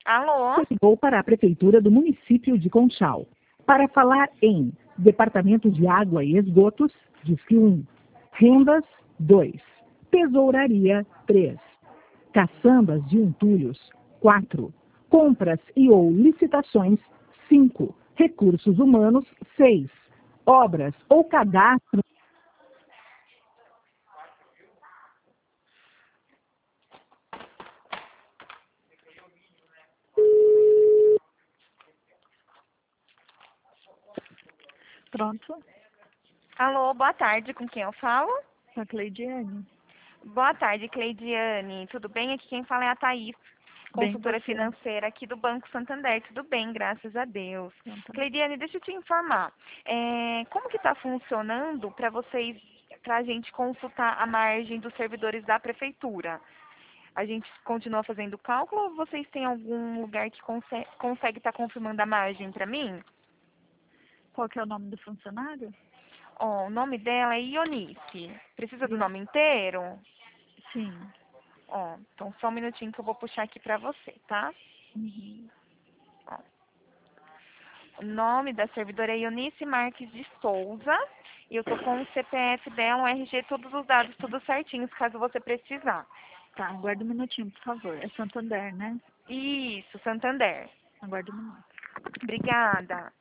Alô? Ligou para a Prefeitura do município de Conchal. Para falar em Departamento de Água e Esgotos, disque 1. Rendas, 2. Tesouraria, 3. Caçambas de entulhos, 4. Compras e ou licitações, 5. Recursos humanos, 6. Obras ou cadastro. Pronto, Alô, boa tarde, com quem eu falo? a Cleidiane. Boa tarde, Cleidiane. Tudo bem? Aqui quem fala é a Thaís, Bem, consultora você? financeira aqui do Banco Santander. Tudo bem, graças a Deus. Então, tá. Cleidiane, deixa eu te informar. Como que está funcionando para a gente consultar a margem dos servidores da prefeitura? A gente continua fazendo cálculo ou vocês têm algum lugar que consegue estar confirmando a margem para mim? Qual que é o nome do funcionário? Ó, o nome dela é Ionice. Precisa do Sim. nome inteiro? Sim. Ó, então só um minutinho que eu vou puxar aqui pra você, tá? Uhum. Ó, o nome da servidora é Ionice Marques de Souza. E eu tô com o CPF dela, o RG, todos os dados, tudo certinhos, caso você precisar. Tá, aguarda um minutinho, por favor. É Santander, né? Isso, Santander. Aguarda um minuto. Obrigada.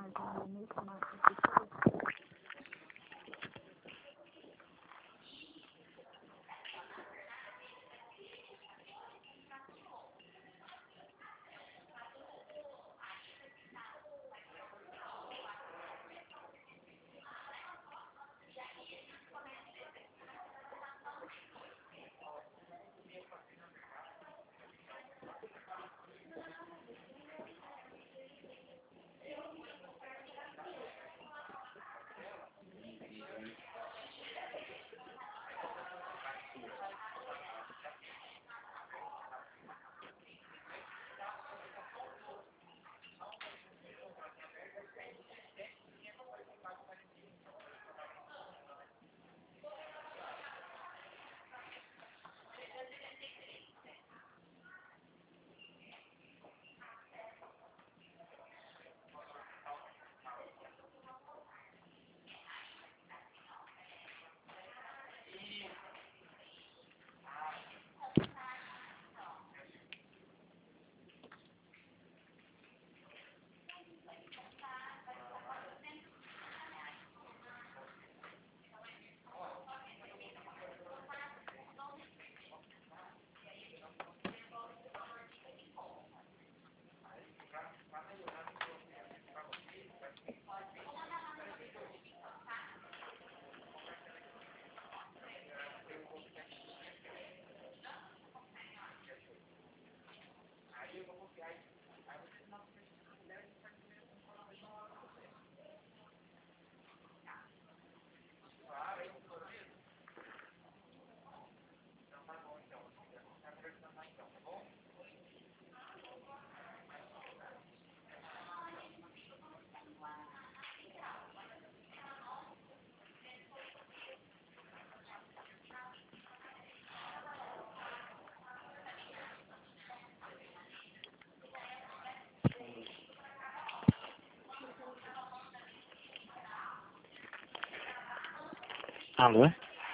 Alô?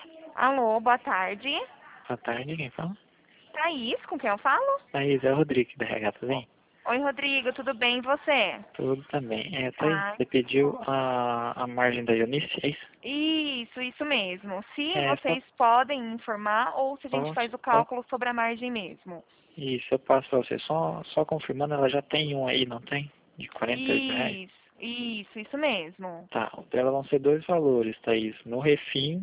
Alô, boa tarde. Boa tarde, quem fala? Thaís, com quem eu falo? Thaís, é o Rodrigo da RH, tudo bem? Oi, Rodrigo, tudo bem e você? Tudo também. Thaís, Tá. você pediu a margem da Eunice, é isso? Isso mesmo. Se É, vocês podem informar ou se a gente posso, faz o cálculo sobre a margem mesmo. isso, eu passo pra você. Só confirmando, ela já tem um aí, não tem? De R$ 48. Isso mesmo. Tá, o dela vão ser dois valores, Thaís. No refim,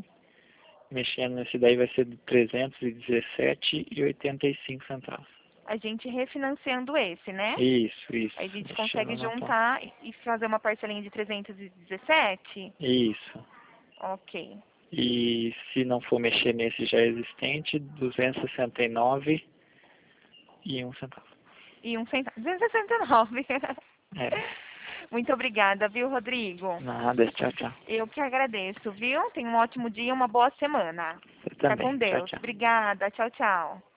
mexendo nesse daí vai ser de 317,85 centavos. A gente refinanciando esse, né? Isso, isso. Aí a gente Mexendo consegue na juntar e fazer uma parcelinha de 317? Isso. Ok. E se não for mexer nesse já existente, 269,01 centavo. E um centavo. 269. É, Muito obrigada, viu, Rodrigo? nada, tchau, tchau. Eu que agradeço, viu? Tenha um ótimo dia e uma boa semana. Você Fica também, com tchau, Deus. tchau. Obrigada. Tchau, tchau.